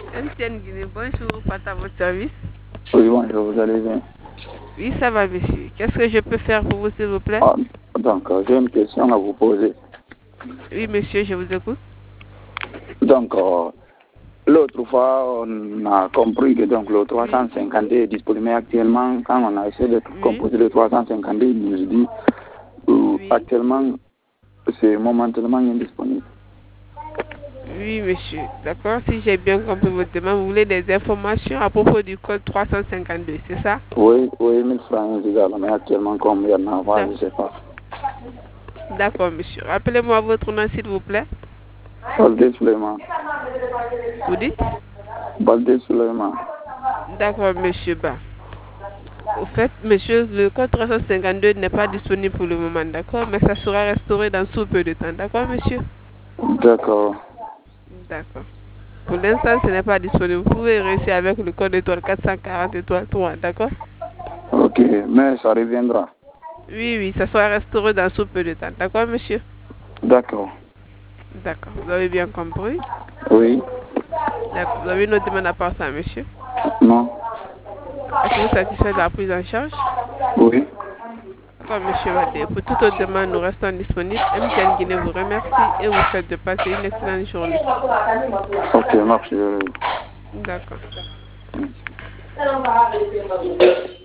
MTN Guinée, bonjour, pas à votre service. Oui, bonjour, vous allez bien? Oui, ça va, monsieur. Qu'est-ce que je peux faire pour vous, s'il vous plaît? Donc, j'ai une question à vous poser. Oui, monsieur, je vous écoute. Donc, l'autre fois, on a compris que donc, le 350 est disponible. Mais actuellement, quand on a essayé de composer le 350, il nous dit actuellement, c'est momentanément indisponible. Oui, monsieur. D'accord, si j'ai bien compris votre demande, vous voulez des informations à propos du code 352, c'est ça? Oui, 1000 francs égal, mais actuellement, comme il y en a avant, je ne sais pas. D'accord, monsieur. Rappelez-moi votre nom, s'il vous plaît. Baldé Suleiman. Vous dites? Baldé Suleiman. D'accord, monsieur Ba. Au fait, monsieur, le code 352 n'est pas disponible pour le moment, d'accord? Mais ça sera restauré dans sous peu de temps, d'accord, monsieur? D'accord. D'accord. Pour l'instant, ce n'est pas disponible. Vous pouvez réussir avec le code étoile 440 étoile 3, d'accord? Ok, mais ça reviendra. Oui, oui, ça sera restauré dans sous peu de temps, d'accord, monsieur? D'accord. D'accord. Vous avez bien compris? Oui. D'accord. Vous avez une autre demande à part ça, monsieur? Non. Êtes-vous satisfait de la prise en charge? Oui. D'accord, monsieur Wadé. Pour toute autre demande, nous restons disponibles. MTN Guinée vous remercie et vous souhaite de passer une excellente journée. Ok, merci. D'accord. Merci.